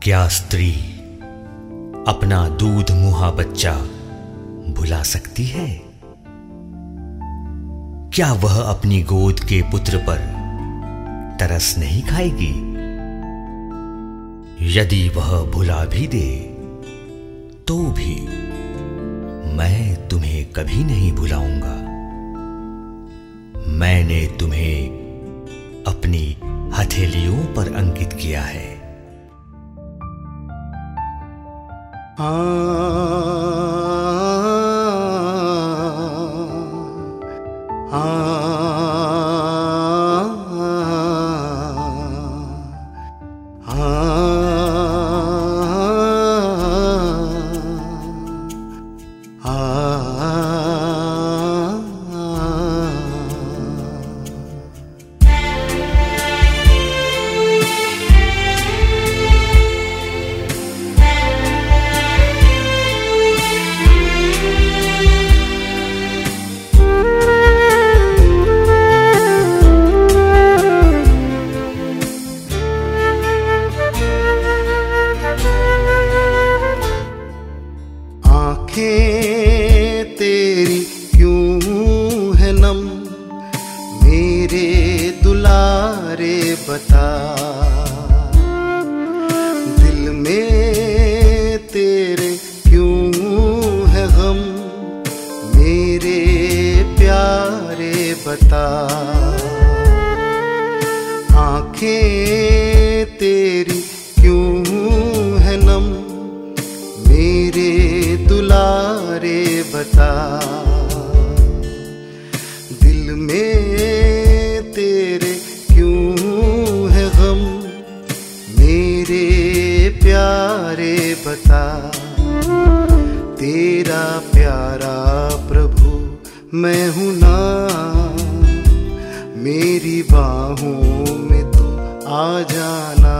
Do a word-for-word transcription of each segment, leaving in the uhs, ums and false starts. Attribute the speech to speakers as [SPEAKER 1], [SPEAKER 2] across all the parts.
[SPEAKER 1] क्या स्त्री अपना दूध मुहा बच्चा भुला सकती है? क्या वह अपनी गोद के पुत्र पर तरस नहीं खाएगी? यदि वह भुला भी दे तो भी मैं तुम्हें कभी नहीं भुलाऊंगा। मैंने तुम्हें अपनी हथेलियों पर अंकित किया है।
[SPEAKER 2] आ, आ, आ, तेरी क्यों है नम मेरे दुलारे बता। दिल में तेरे क्यों है गम मेरे प्यारे बता। आँखें तेरी क्यों है नम मेरे दुलारे बता। दिल में तेरे क्यों है गम मेरे प्यारे बता। तेरा प्यारा प्रभु मैं हूँ ना, मेरी बाहों में तू आ जाना।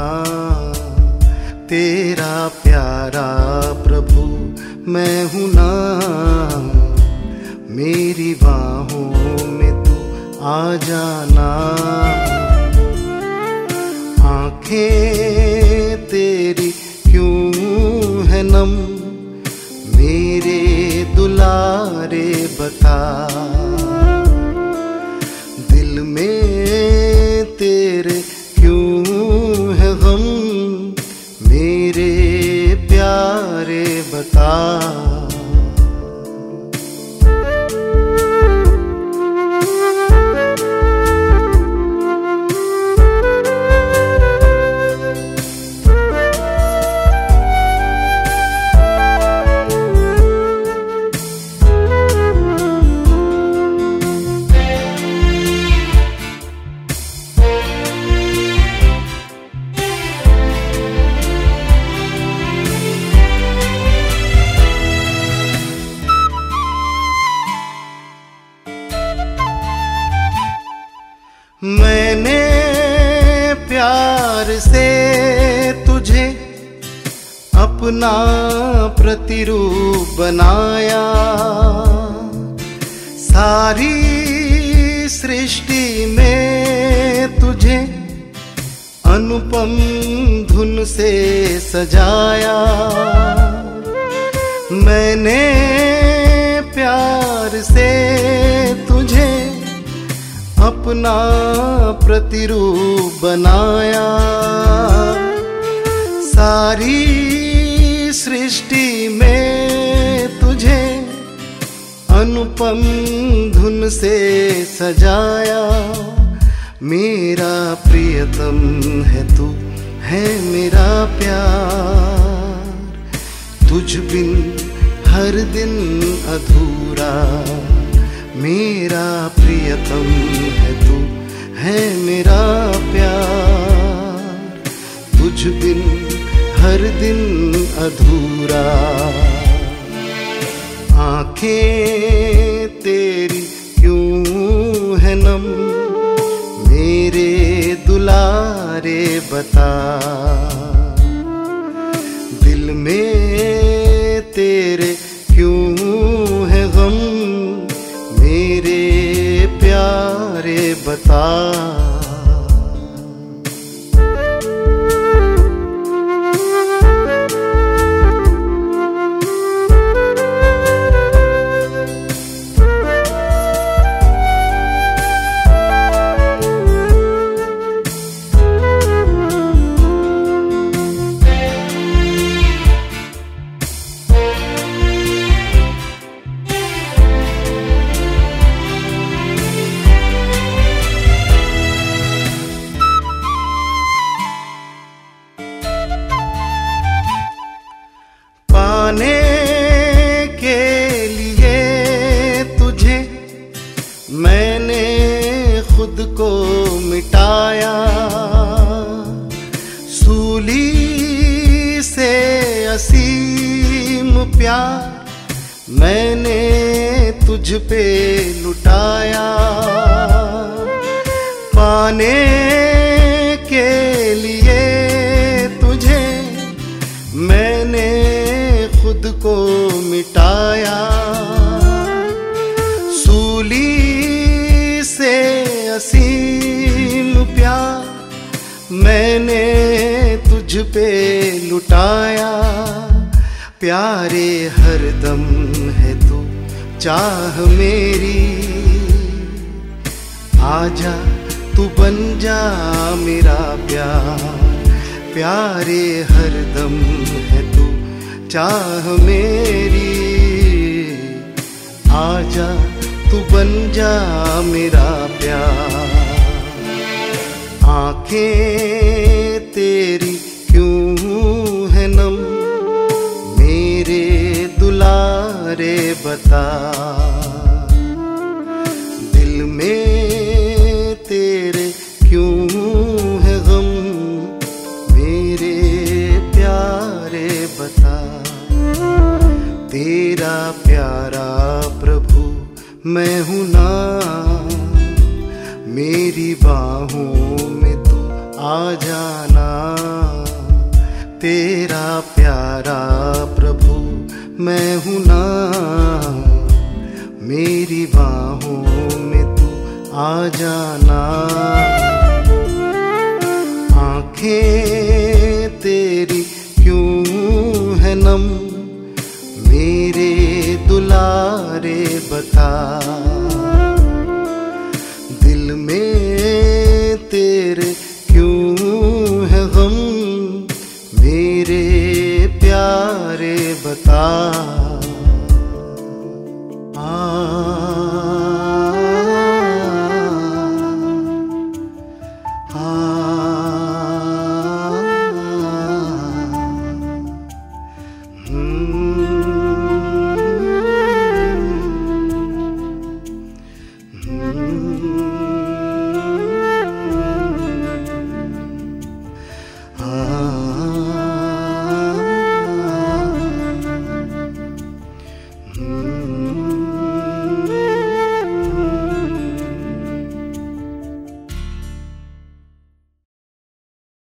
[SPEAKER 2] तेरा प्यारा प्रभु मैं हूँ ना, मेरी बाहों में तू आ जाना। आँखें तेरी क्यों है नम मेरे दुलारे बता। दिल में तेरे क्यों है गम मेरे प्यारे बता। मैंने प्यार से तुझे अपना प्रतिरूप बनाया। सारी सृष्टि में तुझे अनुपम धुन से सजाया। मैंने प्यार से तुझे अपना प्रतिरूप बनाया। सारी सृष्टि में तुझे अनुपम धुन से सजाया। मेरा प्रियतम है तू, है मेरा प्यार। तुझ बिन हर दिन अधूरा। मेरा प्रियतम है तू, है मेरा प्यार। तुझ बिन हर दिन अधूरा। आँखें तेरी क्यों है नम मेरे दुलारे बता। दिल में तेरे क्यों है गम मेरे प्यारे बता। प्यार मैंने तुझ पे लुटाया, पाने के लिए तुझे मैंने खुद को मिटाया। सूली से असीम प्यार मैंने तुझ पे लुटाया। प्यारे हरदम है तू चाह मेरी, आजा तू बन जा मेरा प्यार। प्यारे हरदम है तू चाह मेरी, आजा तू बन जा मेरा प्यार। आंखें तेरी क्यों है नम मेरे दुलारे बता, दिल में तेरे क्यों है गम मेरे प्यारे बता। तेरा प्यारा प्रभु मैं हूँ ना, मेरी बाहों में तू आ जाना। तेरा प्यारा प्रभु मैं हूँ ना, मेरी बाहों में तू आ जाना। आंखें तेरी क्यों है नम